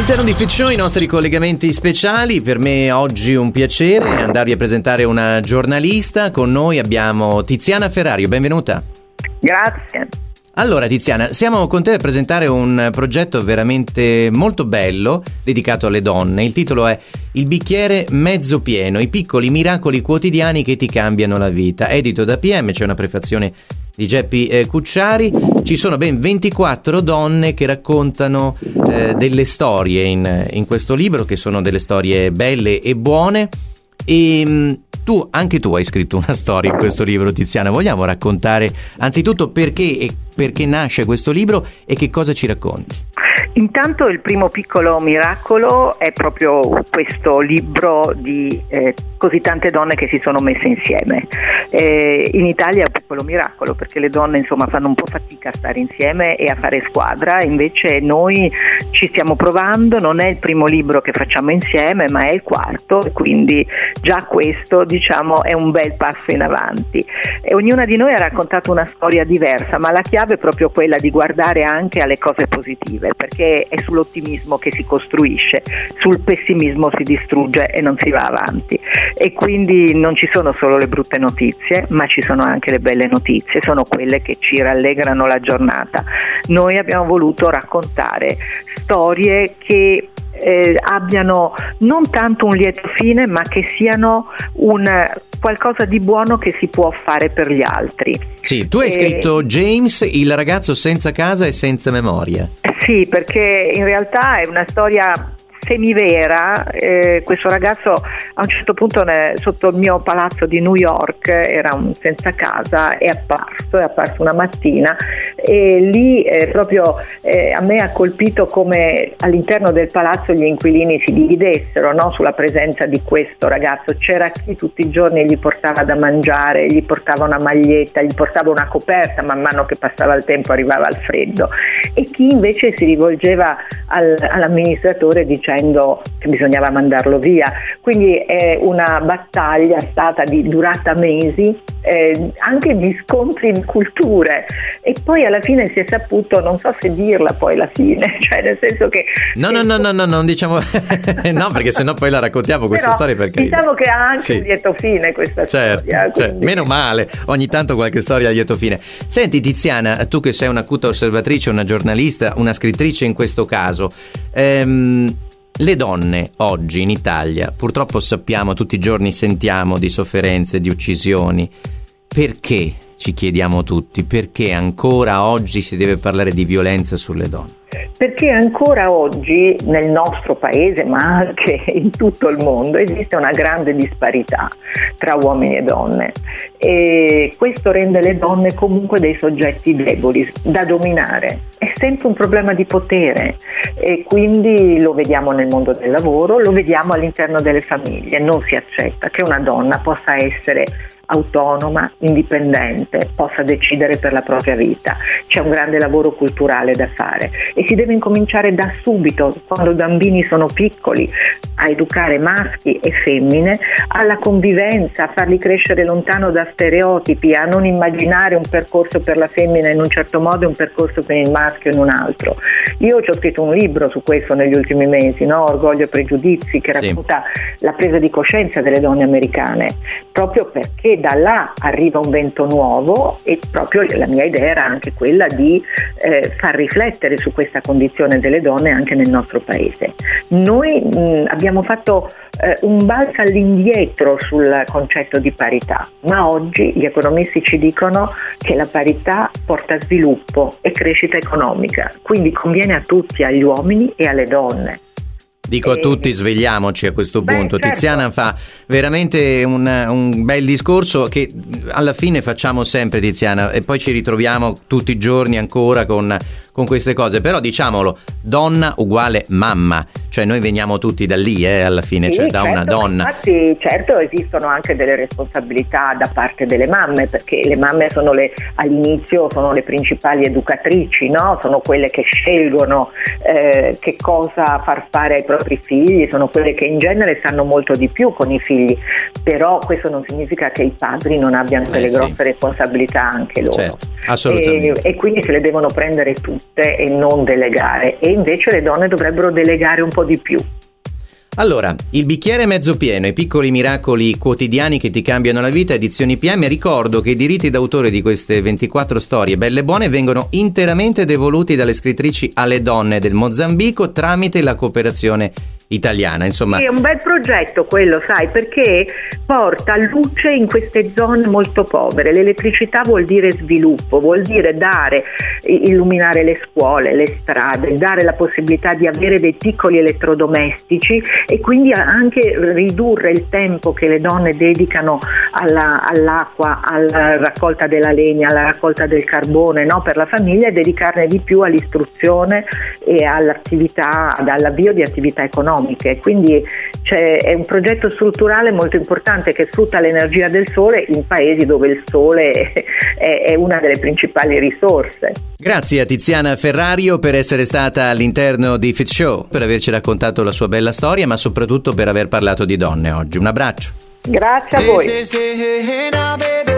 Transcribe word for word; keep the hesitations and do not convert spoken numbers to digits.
All'interno di Fit Show i nostri collegamenti speciali. Per me oggi un piacere andarvi a presentare una giornalista. Con noi abbiamo Tiziana Ferrario, benvenuta. Grazie. Allora Tiziana, siamo con te a presentare un progetto veramente molto bello dedicato alle donne. Il titolo è Il bicchiere mezzo pieno, i piccoli miracoli quotidiani che ti cambiano la vita. Edito da P M, c'è una prefazione di Geppi eh, Cucciari. Ci sono ben ventiquattro donne che raccontano eh, delle storie in, in questo libro, che sono delle storie belle e buone. E mh, tu, anche tu hai scritto una storia in questo libro, Tiziana. Vogliamo raccontare anzitutto perché e perché nasce questo libro e che cosa ci racconti? Intanto il primo piccolo miracolo è proprio questo libro di eh, così tante donne che si sono messe insieme. Eh, in Italia è un piccolo miracolo perché le donne insomma fanno un po' fatica a stare insieme e a fare squadra, invece noi ci stiamo provando, non è il primo libro che facciamo insieme ma è il quarto, e quindi già questo diciamo è un bel passo in avanti. E ognuna di noi ha raccontato una storia diversa, ma la chiave è proprio quella di guardare anche alle cose positive, perché è sull'ottimismo che si costruisce, sul pessimismo si distrugge e non si va avanti. E quindi non ci sono solo le brutte notizie, ma ci sono anche le belle notizie, sono quelle che ci rallegrano la giornata. Noi abbiamo voluto raccontare storie che eh, abbiano non tanto un lieto fine, ma che siano un qualcosa di buono che si può fare per gli altri. Sì, tu hai e... scritto James, il ragazzo senza casa e senza memoria. Sì, perché in realtà è una storia semivera. Eh, questo ragazzo a un certo punto ne, sotto il mio palazzo di New York era un senza casa, è apparso, è apparso una mattina e lì eh, proprio eh, a me ha colpito come all'interno del palazzo gli inquilini si dividessero, no? Sulla presenza di questo ragazzo. C'era chi tutti i giorni gli portava da mangiare, gli portava una maglietta, gli portava una coperta, man mano che passava il tempo arrivava il freddo, e chi invece si rivolgeva al, all'amministratore dicendo che bisognava mandarlo via. Quindi è una battaglia stata di durata mesi, eh, anche di scontri di culture, e poi alla fine si è saputo, non so se dirla poi la fine, cioè nel senso che no no no no no non diciamo no, perché sennò poi la raccontiamo questa però, storia, perché diciamo che ha anche sì. un lieto fine questa certo, storia, certo. Meno male, ogni tanto qualche storia a lieto fine. Senti Tiziana, tu che sei un'acuta osservatrice, una giornalista, una scrittrice in questo caso, ehm le donne oggi in Italia, purtroppo sappiamo, tutti i giorni sentiamo di sofferenze, di uccisioni. Perché, ci chiediamo tutti, perché ancora oggi si deve parlare di violenza sulle donne? Perché ancora oggi nel nostro paese, ma anche in tutto il mondo, esiste una grande disparità tra uomini e donne, e questo rende le donne comunque dei soggetti deboli da dominare. È sempre un problema di potere, e quindi lo vediamo nel mondo del lavoro, lo vediamo all'interno delle famiglie. Non si accetta che una donna possa essere autonoma, indipendente, possa decidere per la propria vita. C'è un grande lavoro culturale da fare e si deve incominciare da subito, quando i bambini sono piccoli, a educare maschi e femmine alla convivenza, a farli crescere lontano da stereotipi, a non immaginare un percorso per la femmina in un certo modo e un percorso per il maschio in un altro. Io ci ho scritto un libro su questo negli ultimi mesi, no? Orgoglio e pregiudizi, che racconta sì. la presa di coscienza delle donne americane, proprio perché da là arriva un vento nuovo, e proprio la mia idea era anche quella di eh, far riflettere su questa condizione delle donne anche nel nostro paese. Noi mh, abbiamo fatto eh, un balzo all'indietro sul concetto di parità, ma oggi gli economisti ci dicono che la parità porta sviluppo e crescita economica, quindi conviene a tutti, agli uomini e alle donne. Dico a tutti, svegliamoci a questo punto. Beh, certo. Tiziana fa veramente un, un bel discorso che alla fine facciamo sempre, Tiziana, e poi ci ritroviamo tutti i giorni ancora con, con queste cose. Però diciamolo, donna uguale mamma, cioè noi veniamo tutti da lì eh, alla fine, sì, cioè da certo, una donna. Infatti certo esistono anche delle responsabilità da parte delle mamme, perché le mamme sono le, all'inizio sono le principali educatrici, no? Sono quelle che scelgono eh, che cosa far fare ai propri figli, sono quelle che in genere sanno molto di più con i figli, però questo non significa che i padri non abbiano delle eh, grosse sì. responsabilità anche loro. Certo, assolutamente. E, e quindi se le devono prendere tutte. tutte e non delegare, e invece le donne dovrebbero delegare un po' di più. Allora, il bicchiere mezzo pieno, i piccoli miracoli quotidiani che ti cambiano la vita, edizioni P M. Ricordo che i diritti d'autore di queste ventiquattro storie belle e buone vengono interamente devoluti dalle scrittrici alle donne del Mozambico tramite la cooperazione italiana, insomma. Sì, è un bel progetto quello, sai, perché porta luce in queste zone molto povere. L'elettricità vuol dire sviluppo, vuol dire dare, illuminare le scuole, le strade, dare la possibilità di avere dei piccoli elettrodomestici e quindi anche ridurre il tempo che le donne dedicano alla, all'acqua, alla raccolta della legna, alla raccolta del carbone, no, per la famiglia, e dedicarne di più all'istruzione e all'attività, all'avvio di attività economiche. Quindi c'è, è un progetto strutturale molto importante che sfrutta l'energia del sole in paesi dove il sole è, è una delle principali risorse. Grazie a Tiziana Ferrario per essere stata all'interno di Fit Show, per averci raccontato la sua bella storia, ma soprattutto per aver parlato di donne oggi. Un abbraccio. Grazie a voi.